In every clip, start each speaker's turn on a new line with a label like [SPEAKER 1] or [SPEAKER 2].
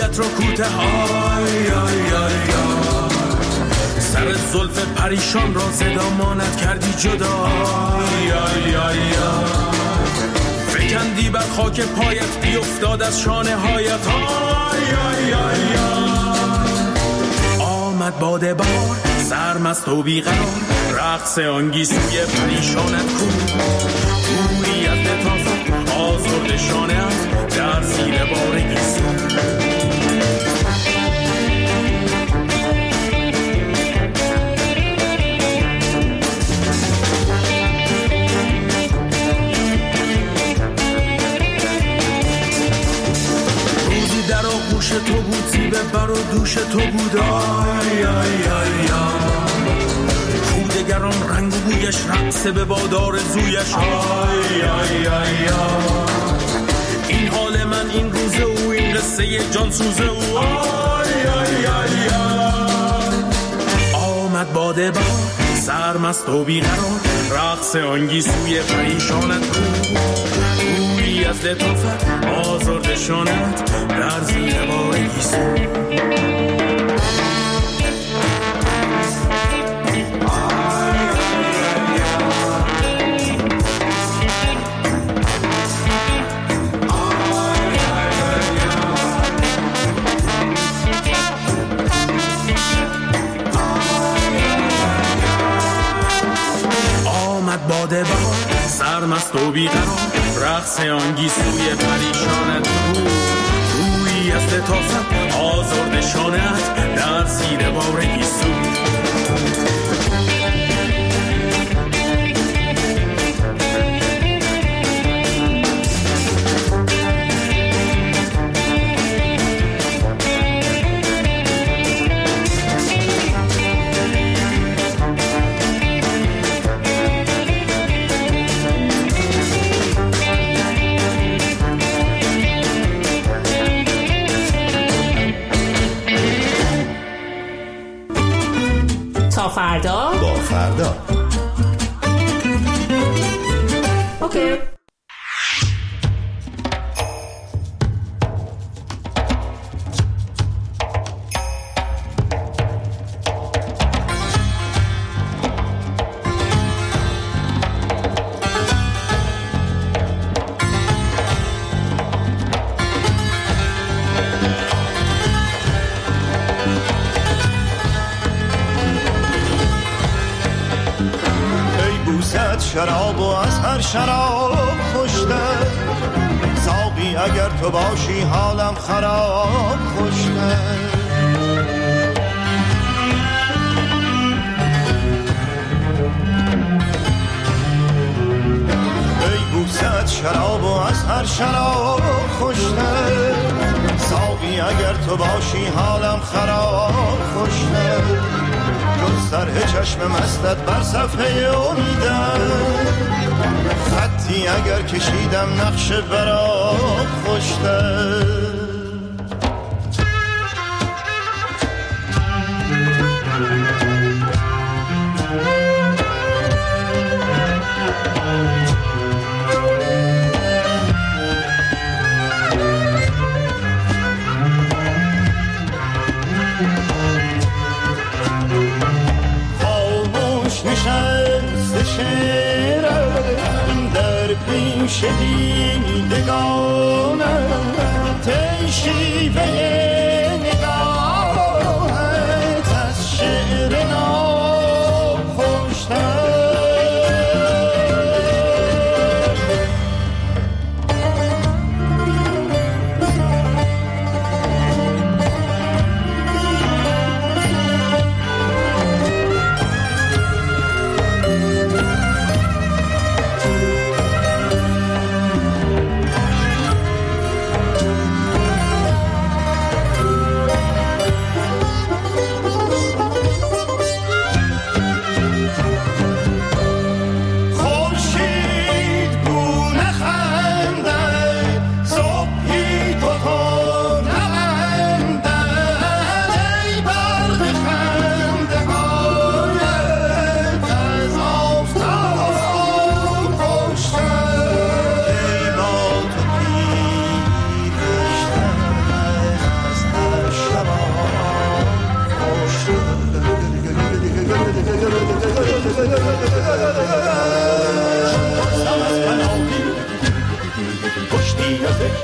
[SPEAKER 1] مویت رو کوته های سر زلف پریشان را صدا ماند کردی جدا فکندی بر خاک پایت بیفتاد از شانه هایت آمد باده بار سرمست و بیقرار رقص آنگیسوی پریشانت کو گویی از لطافت آزرد شانه‌ات در زیر بار گیسو روزی در آغوش تو بود زیبه بر و دوش تو بود کودگران رنگ و بویش رقصه به بادار زویش این حال من این روزه او این قصه جان سوزه او آمد باده بار سرمست و بیقرار رقص آنگیسوی پریشانت کو گویی از لطافت آزرد شانت در زیر بار گیسو باده بار سرمست و بیقرار رقص آنگیسوی پریشانت کو گویی از لطافت آزرد شانت در زیر بار گیسو
[SPEAKER 2] فردا
[SPEAKER 3] با فردا
[SPEAKER 2] اوکی.
[SPEAKER 4] شراب و از هر شراب خوشتر ساقی اگر تو باشی حالم خراب خوشتر ای بوست شراب و از هر شراب خوشتر ساقی اگر تو باشی حالم خراب خوشتر سرح چشم مستت بر صفحه امیدم خطی اگر کشیدم نقش برات خوشتر شیرم در پیش دیدگانم تی شیوه نگاهت از شعر ناب خوشتر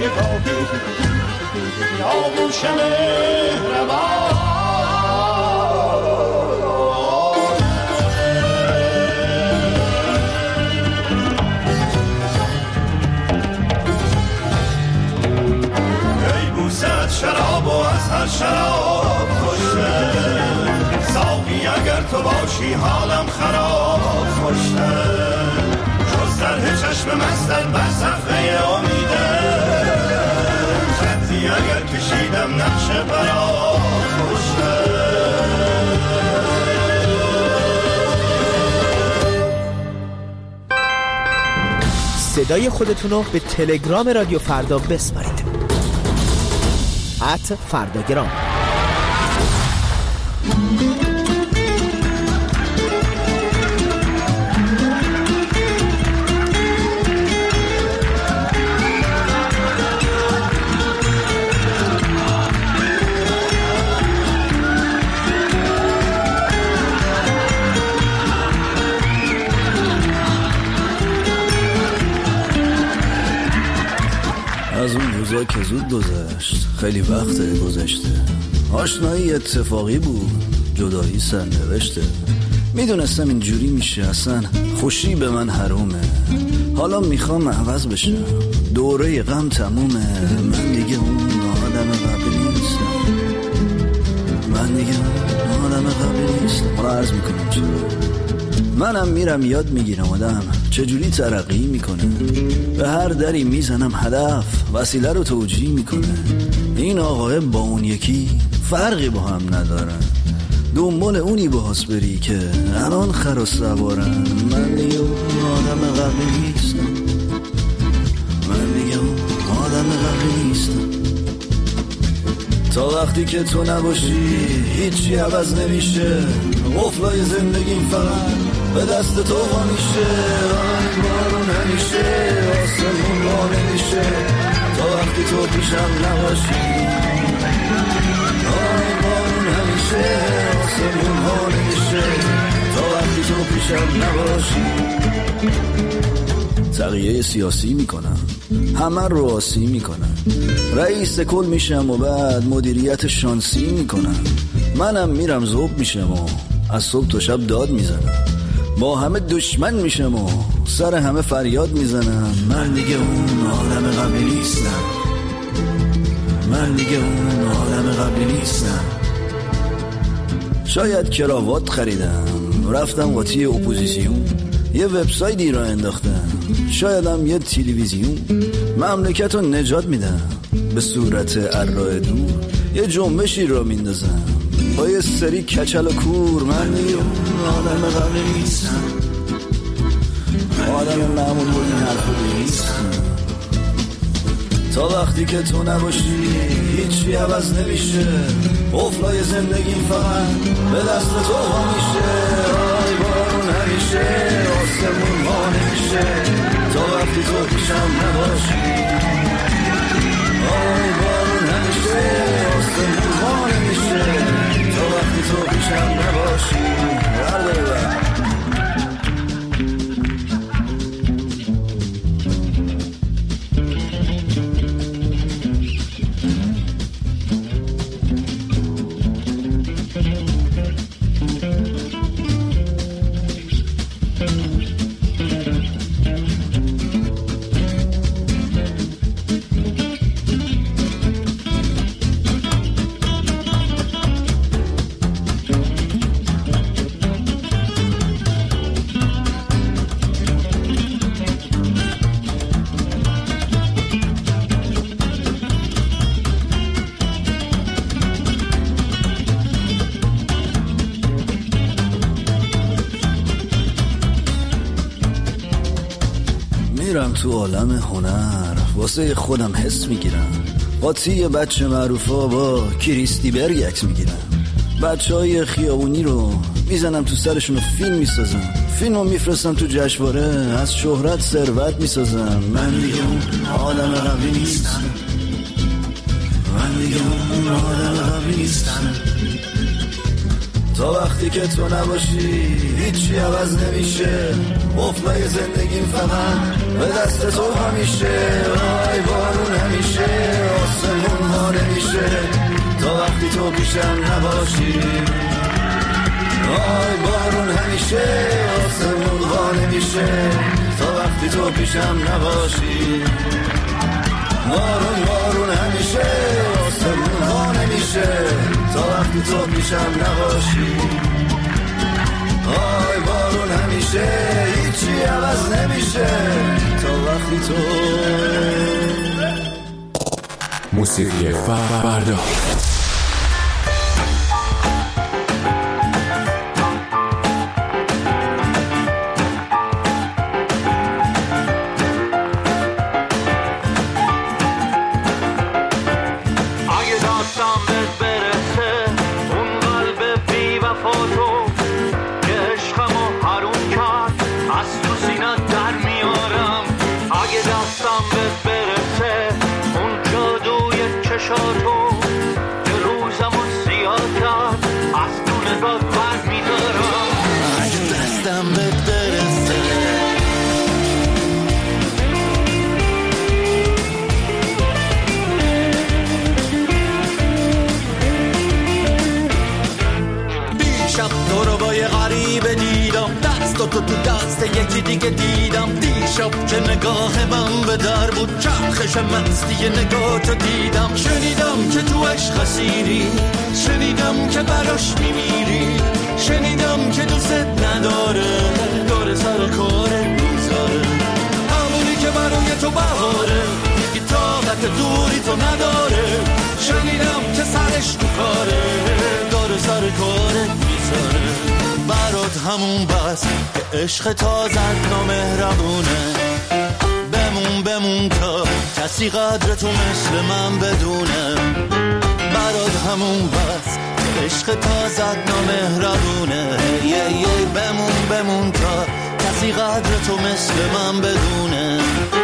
[SPEAKER 4] که گاهی آغوش مهربان ای بوسه شراب و از هر شراب خوشه ساقی اگر تو باشی حالم خراب خوشه جز در چشم مستت بر صفحه امیده خطی اگر کشیدم نقش برا خوشه
[SPEAKER 3] صدای خودتونو به تلگرام رادیو فردا بسپارید @فرداگرام.
[SPEAKER 5] از اون روزا که زود گذشت خیلی وقت گذشته آشنایی اتفاقی بود جدایی سرنوشته میدونستم اینجوری میشه اصلا خوشی به من حرومه حالا میخوام عوض بشم دوره غم تمومه من دیگه اون آدم قبلی نیستم من دیگه اون آدم قبلی نیستم حالا عرض میکنم چرا منم میرم یاد میگیرم آدم چجوری ترقی میکنه به هر دری میزنم هدف وسیله رو توجیه میکنه این آقای با اون یکی فرقی با هم ندارن دنبال اونی باز بری که الان خر و سوارن من دیگه اون آدم قبلی نیستم من دیگه اون آدم قبلی نیستم تا وقتی که تو نباشی هیچی عوض نمیشه قفلای زندگیم فقط به دست تو وا میشه آی بارون همیشه آسمون وا نمیشه تا وقتی تو پیشم نباشی آی بارون همیشه آسمون وا نمیشه تا وقتی تو پیشم نباشی تغییر سیاسی میکنم همه رو آسی میکنم رئیس کل میشم و بعد مدیریت شانسی میکنم منم میرم ذوب میشم و از صبح تا شب داد میزنم با همه دشمن میشم و سر همه فریاد میزنم من دیگه اون آدم قبلی نیستم من دیگه اون آدم قبلی نیستم شاید کراوات خریدم رفتم قاطی اپوزیسیون یه وبسایتی را انداختم شایدم یه تلویزیون مملکت رو نجات میدم به صورت ارائه دور یه جنبشی را میندازم با یه سری کچل و کور من دیگه آدم قبلی نیستم آدم معمول بود این حرف رو نیستم تا وقتی که تو نباشی هیچی عوض نمیشه قفلای زندگیم فقط به دست تو وا میشه آی بارون همیشه آسمون وا نمیشه تا وقتی تو پیشم نباشی آی بارون همیشه آسمون وا نمیشه تا وقتی تو پیشم نباشی میرم تو عالم هنر واسه خودم حس میگیرم قاطی بچه معروفا با کریستی برگ عکس میگیرم بچه های خیابونی رو میزنم تو سرشون و فیلم میسازم فیلمو میفرستم تو جشنواره از شهرت ثروت میسازم من دیگه اون آدم قبلی نیستم من دیگه اون آدم قبلی نیستم تا تا وقتی که تو نباشی هیچی عوض نمیشه. قفلای زندگیم فقط به دست تو همیشه. آی بارون همیشه آسمون ها نمیشه تا وقتی تو پیشم نباشی. آی بارون همیشه آسمون ها نمیشه تا وقتی تو پیشم نباشی. بارون همیشه آسمون ها نمیشه تا وقتی تو پیشم نباشی. آی بارون همیشه هیچی عوض نمیشه تا وقتی تو.
[SPEAKER 1] موسیقی فردا.
[SPEAKER 6] تو دست یکی دیگه دیدم دیشب که نگاه من به در بود. چرخش مستی نگاهتو دیدم. شنیدم که تو عشق اسیری، شنیدم که براش میمیری، شنیدم که دوست نداره داره سر کاره میذاره. همونی که برای تو بهاره دیگه طاقت دوری تو نداره. شنیدم که سرش تو کاره داره سر کاره میذاره. برات همون بس که عشق تازه نامهربونه. بمون تا کسی قدر تو مثل من بدونه. برات همون بس که عشق تازه نامهربونه. بمون تا کسی قدر تو مثل من بدونه.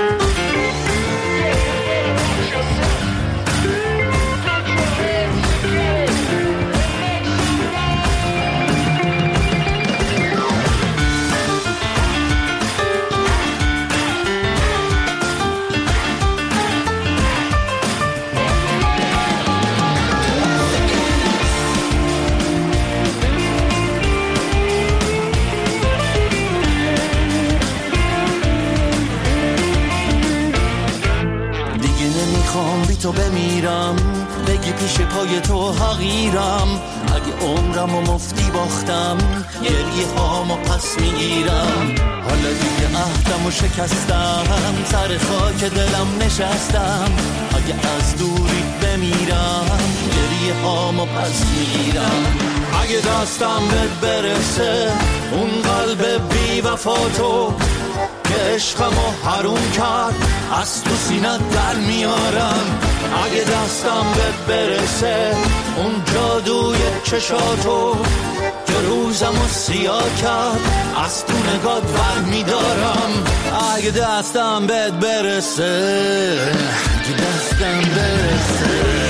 [SPEAKER 6] تو بمیرم بگی پیش پای تو حقیرم. اگه عمرم و مفتی باختم گریه هامو پس میگیرم. حالا دیگه عهدم و شکستم سر خاک دلم نشستم. اگه از دوری بمیرم گریه هامو پس میگیرم. اگه دستم بهت برسه اون قلب بی وفا تو که عشقمو حروم کرد از تو سینت در میارم. اگه دستم بهت برسه اون جادوی چشاتو که روزمو سیاه کرد از تو نگات بر میدارم. اگه دستم بهت برسه اگه دستم برسه.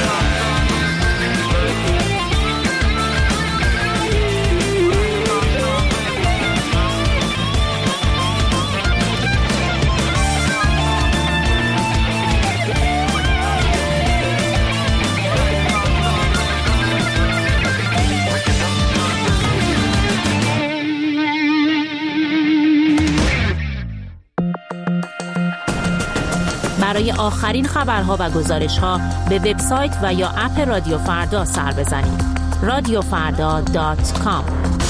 [SPEAKER 2] برای آخرین خبرها و گزارش‌ها به وبسایت و یا اپ رادیو فردا سر بزنید. radiofarda.com.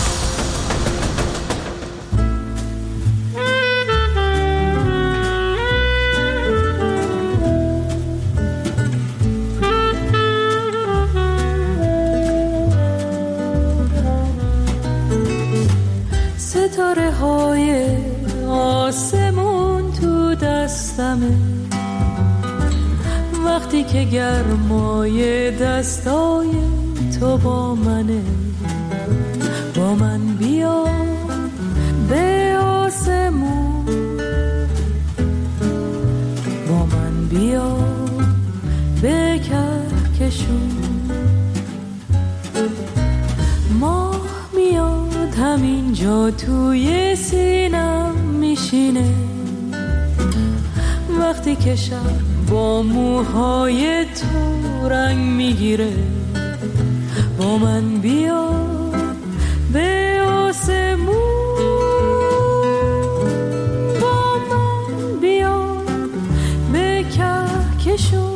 [SPEAKER 7] ستاره های آسمون تو دستمه وقتی که گرمای دستای تو با منه. با من بیا به آسمون، با من بیا به کهکشون. ماه همینجا توی سینم میشینه وقتی که شب با موهای تو رنگ میگیره. با من بیا به آسمون، با من بیا به کهکشون.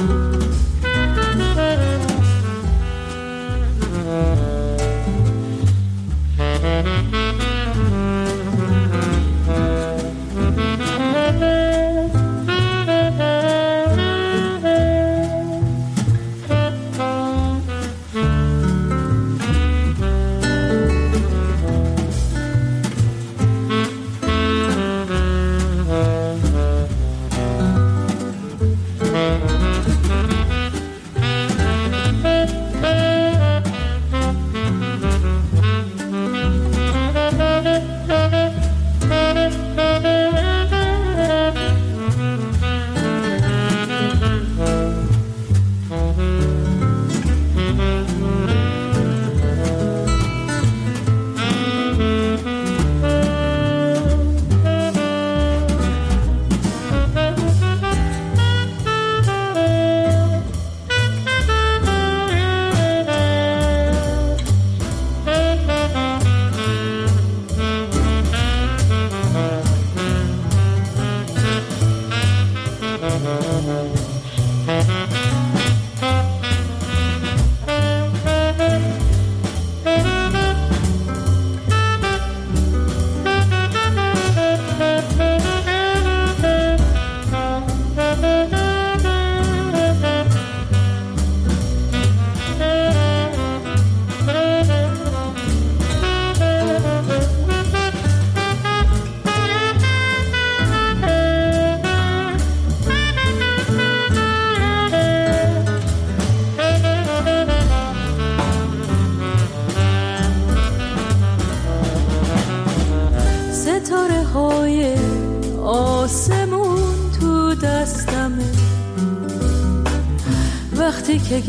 [SPEAKER 7] وقتی که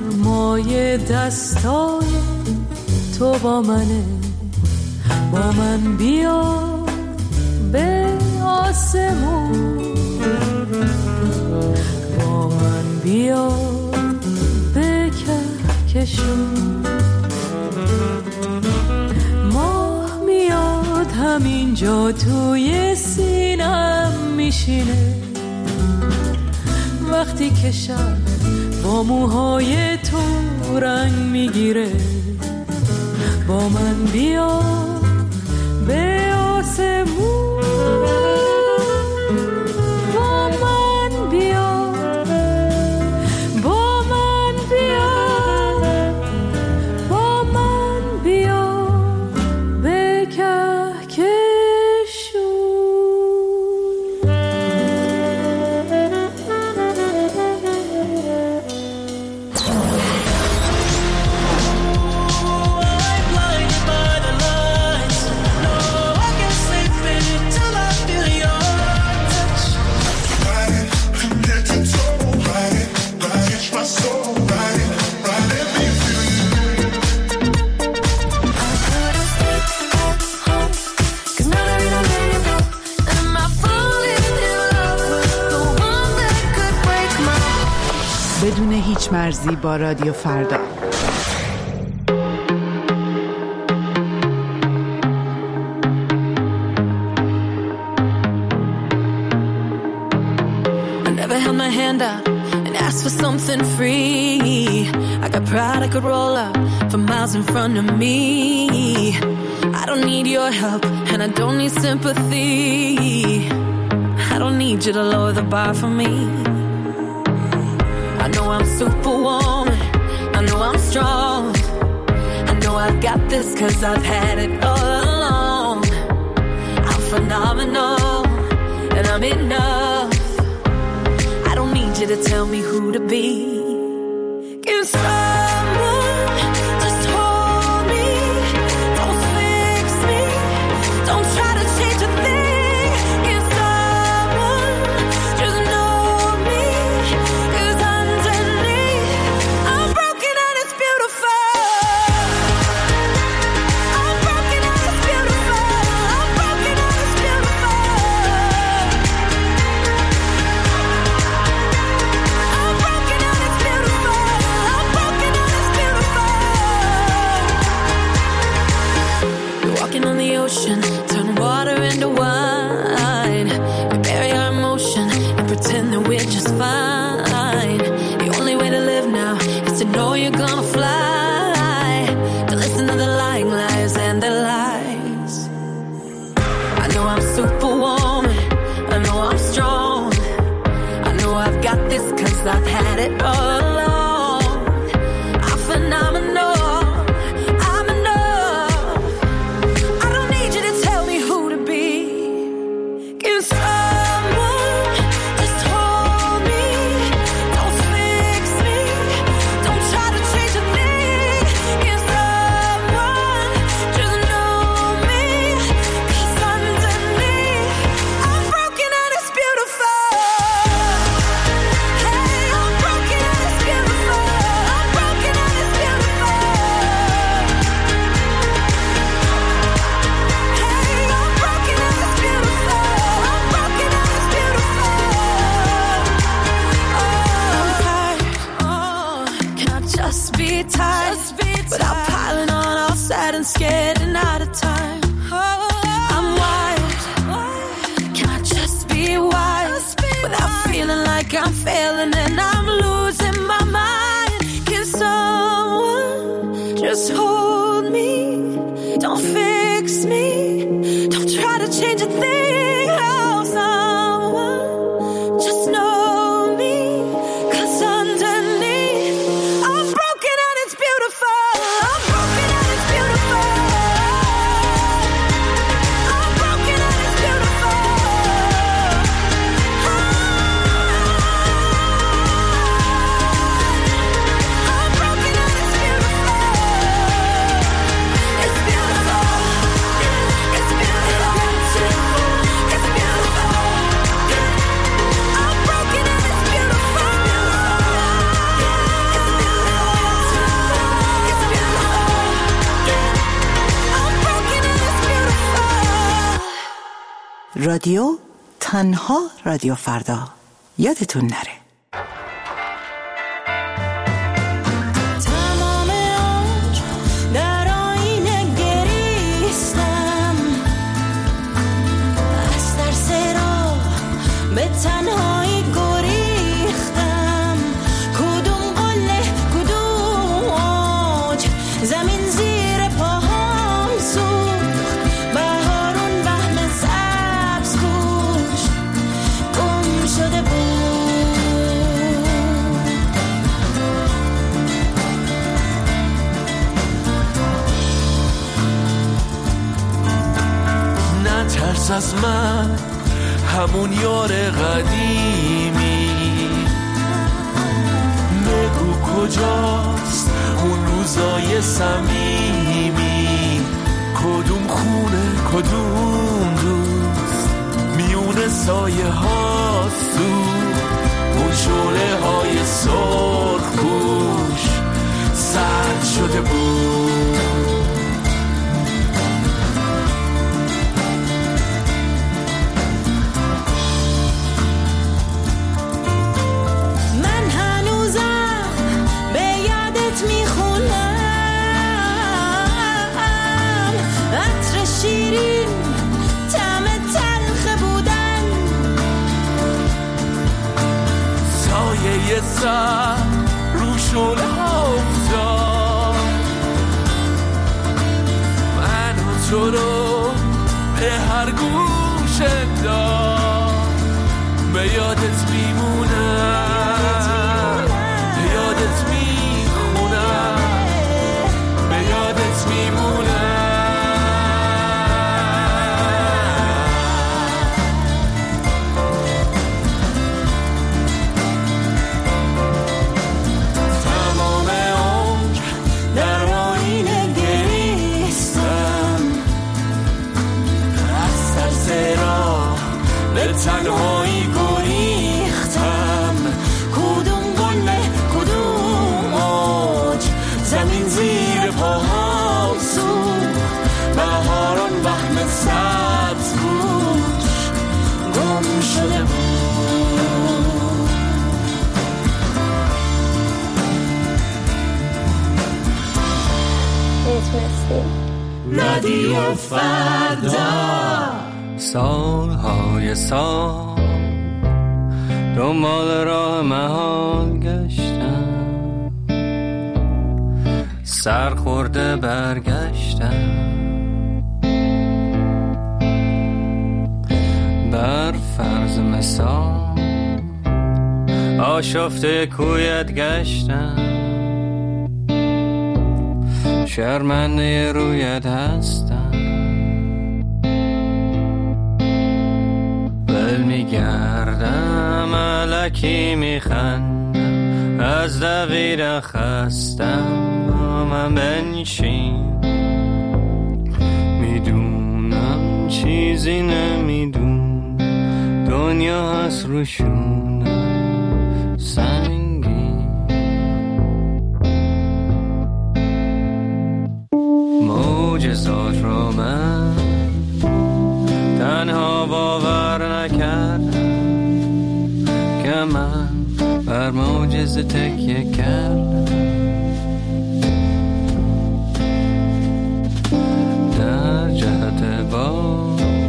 [SPEAKER 7] گرمای دستای تو با منه. با من بیا به آسمون، با من بیا به کهکشون. ماه میاد همینجا توی سینم میشینه وقتی که شب با موهای تو رنگ میگیره. با من بیا به آسمون، با من بیا، با من بیا، با من بیا به کهکشون.
[SPEAKER 8] بدون هیچ مرزی با رادیو فردا.
[SPEAKER 9] I never held my hand out and asked for something free. I got pride I could roll up for miles in front of me. I don't need your help and I don't need sympathy. I don't need you to lower the bar for me. I know I'm superwoman, I know I'm strong, I know I've got this 'cause I've had it all along. I'm phenomenal, and I'm enough. I don't need you to tell me who to be. Can someone just hold me, don't fix me, don't try to change a thing. Can someone just know me, 'cause underneath I'm broken and it's beautiful. I'm broken and it's superwoman. I know I'm strong. I know I've got this 'cause I've had it all along. I'm phenomenal. I'm enough. I don't need you to tell me who to be. Give someone just hold me. Don't fix me. Don't try to change a thing. Give someone just know me. 'Cause underneath I'm broken and it's beautiful. Hey, I'm broken and it's beautiful. I'm broken and it's beautiful. Hey, I'm broken and it's beautiful. I'm broken and it's beautiful. I'm tired. Can I just be tired? Without piling on, all sad and scared and out of time. I'm wired. Can I just be wise? Without feeling like I'm failing and I'm losing my mind. Can someone just hold me? Don't fix me. Don't try to change a thing. Oh, someone just know me. 'Cause underneath I'm broken and it's beautiful. I'm broken and it's beautiful. I'm broken and it's beautiful. I'm broken and it's beautiful. It's beautiful. It's beautiful. It's beautiful. I'm broken and it's beautiful. It's beautiful. It's beautiful. I'm broken and it's beautiful.
[SPEAKER 8] رادیو تنها رادیو فردا. یادتون نره.
[SPEAKER 9] تمام عمر در آینه گریستم، از ترس راه به تنهایی گریختم. کدوم قله کدوم اوج زمین زیر پاهام سوخت. بهارون وهم سبز پوش گم شده بود.
[SPEAKER 6] نترس از من، همون یار قدیمی. بگو کجاست اون روزای صمیمی. کدوم خونه کدوم دوست میونه سایه ها سوخت. اون شعله های سرخ پوش سرد شده بود.
[SPEAKER 9] من هنوزم به یادت میخونم. عطر شیرین طعم تلخ بودن.
[SPEAKER 6] سایه سر رو شعله ها افتاد. من و تو رو به هر گوش داد. به یادت میمونم، به یادت میخونم، به یادت میمونم. تمام عمر در آینه گریستم، از ترس راه به تنهایی گریختم. کدوم قله کدوم اوج زمین زیر پاهام سوخت. بهاران وهم سبز پوش گم شده بود.
[SPEAKER 9] رادیو فردا.
[SPEAKER 10] سالهای سال دنبال راه محال گشتم، سرخورده برگشتم. فرض مثال آشفته کویت گشتم، شرمنده رویت هستم، ول میگردم الکی میخندم، از دویدن خستم با من بنشین، میدونم چیزی نمیدونم، دنیا هست روشونم سنگین، معجزات رو من تنها باور نکردم که من بر معجزه تکیه کردم، در جهت با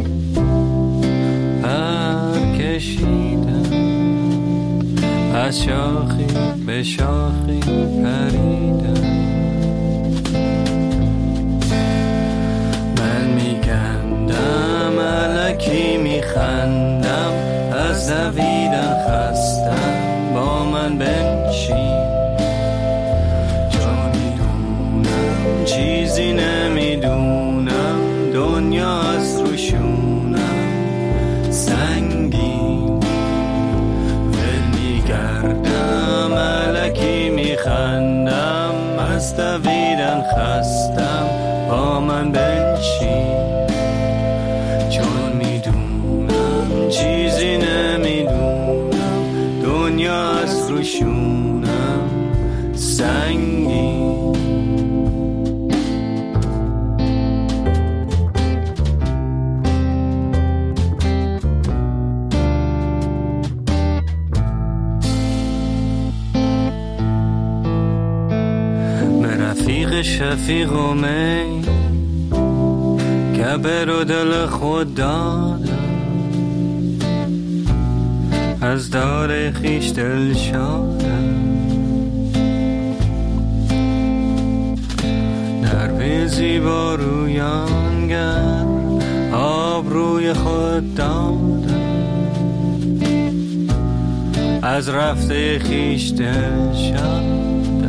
[SPEAKER 10] پر کشیدم، از شاخی به شاخی پریدم، من میگندم الکی میخندم، از دویدن خستم با من بنشین، چون میدونم چیزی نمیدونم، دنیا از روشونم سنگین، ول میگردم الکی میخندم، از دویدن خستم با من بنشین، چون میدونم چیزی نمیدونم، دنیا از روشونم سنگین. رفیق شفیق و می کبر و دل خود دادم، از دار خیش دل شادم، در پی زیبا رویانگر آب روی خود دادم، از رفته خیش دل شادم،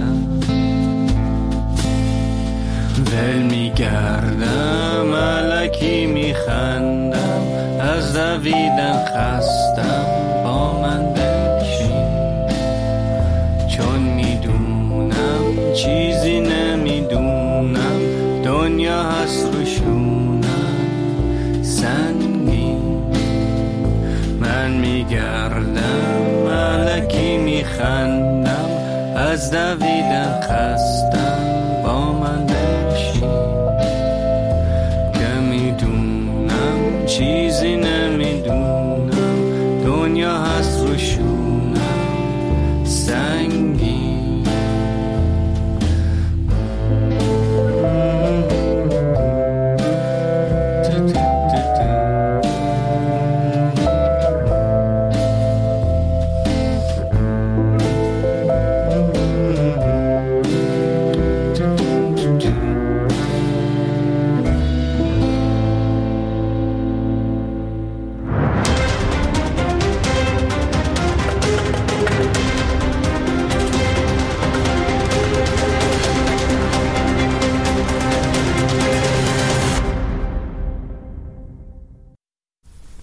[SPEAKER 10] ول میگردم الکی میخندم، از دویدن خستم با من بنشین، چون میدونم چیزی نمیدونم، دنیا هست روشونم سنگین، من میگردم الکی میخندم، از دویدن خستم با من چیزی نمیدونم، دنیا هست روشون